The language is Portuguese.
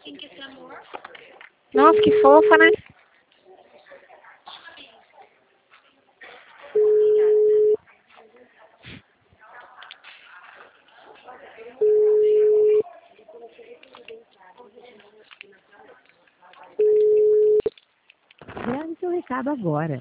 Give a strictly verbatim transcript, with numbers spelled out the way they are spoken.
Nossa, que fofa, né? Grave seu recado agora.